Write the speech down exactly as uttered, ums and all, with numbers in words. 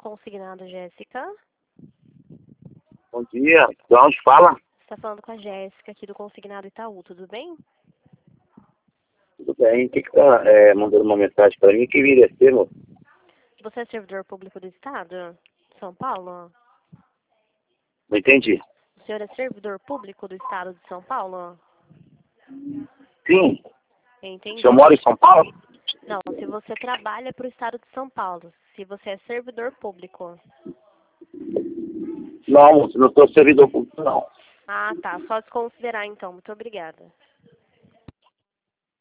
Consignado, Jéssica. Bom dia. De onde fala? Você está falando com a Jéssica aqui do Consignado Itaú, tudo bem? Tudo bem. O que que tá é, mandando uma mensagem para mim? Que viria a ser, moço? Você é servidor público do Estado de São Paulo? Não entendi. O senhor é servidor público do Estado de São Paulo? Sim. Entendi. O senhor mora em São Paulo? Não, se você trabalha para o Estado de São Paulo, se você é servidor público. Não, moço. Não sou servidor público, não. Ah, tá. Só desconsiderar então. Muito obrigada.